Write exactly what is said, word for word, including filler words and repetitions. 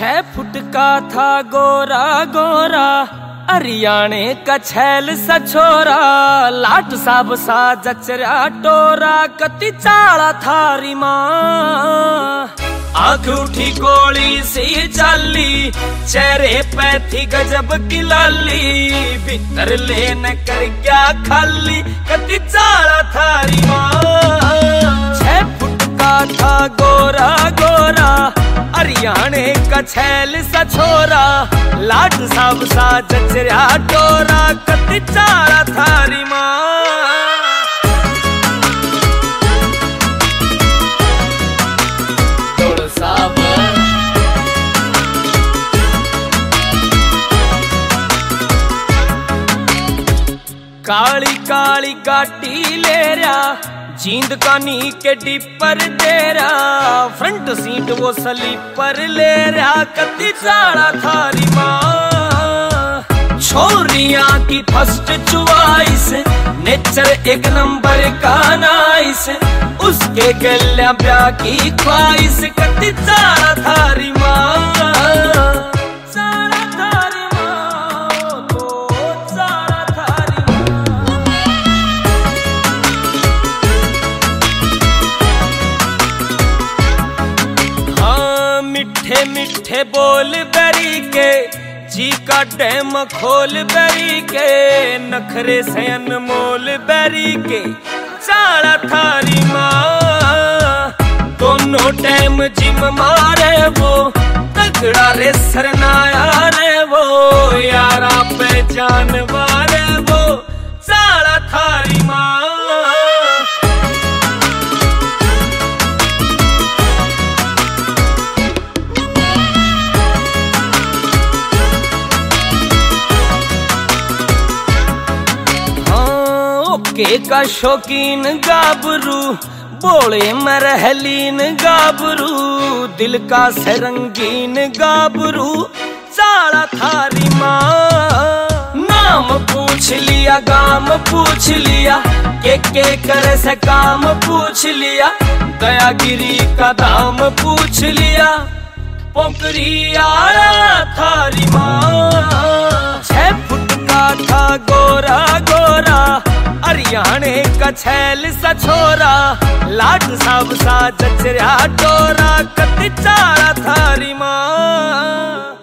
छह फुट का था गोरा गोरा, हरियाणे का छैल सा छोरा, लाट साब सा जचरा टोरा, कति चाला थारी माँ। आंख उठी गोली सी चाली, चेहरे पे थी गजब की लाली, भीतर लेने कर क्या खाली, कति चाला थारी माँ। छह फुट का था गोरा गोरा, हरियाणे का छैल सा छोरा, लाट साब सा जचरा टोरा, कति चाला थारी माँ। काली काली गाटी ले रहा, जींद कानी के डिपर दे रहा, फ्रंट सीट वो स्लीपर ले रहा, कति चाला थारी माँ। छोरियां की फर्स्ट चॉइस, नेचर एक नंबर का नाइस, उसके गल्या ब्याह की ख्वाहिश, कति चाला थारी माँ। मिठे मिठे बोल बेरी के, जी का डैम खोल बेरी के, नखरे से अनमोल बेरी के, चाला थारी माँ। दोनों टाइम जिम मारे वो, तगड़ा रे सरनाया रे वो, यारा पे जान मारे वो, चाला थारी माँ। के का शौकीन गाबरू, बोले मरहलीन गाबरू, दिल का सरंगीन गाबरू, चाला थारी माँ। नाम पूछ लिया गाम पूछ लिया, के के करे से काम पूछ लिया, दयागिरी का दाम पूछ लिया, पोकरी आया थारी माँ। छह फुट का था गोरा गोरा, हरियाणे का छैल सा छोरा, लाट साब सा जचरा टोरा, कति चाला थारी माँ।